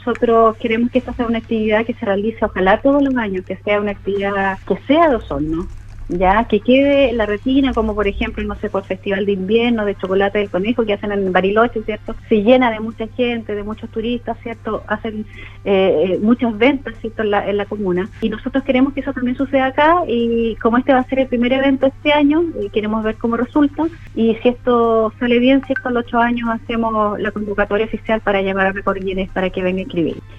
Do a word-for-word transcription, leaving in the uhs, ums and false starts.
Nosotros queremos que esta sea una actividad que se realice ojalá todos los años, que sea una actividad que sea de Osorno, ya que quede en la retina, como por ejemplo, no sé, por Festival de Invierno de Chocolate del Conejo que hacen en Bariloche, ¿cierto? Se llena de mucha gente, de muchos turistas, ¿cierto? Hacen eh, muchas ventas, ¿cierto? En la, en la comuna. Y nosotros queremos que eso también suceda acá, y como este va a ser el primer evento este año, y queremos ver cómo resulta, y si esto sale bien, ¿cierto? En los ocho años hacemos la convocatoria oficial para llamar a Récord Guinness para que venga a escribir.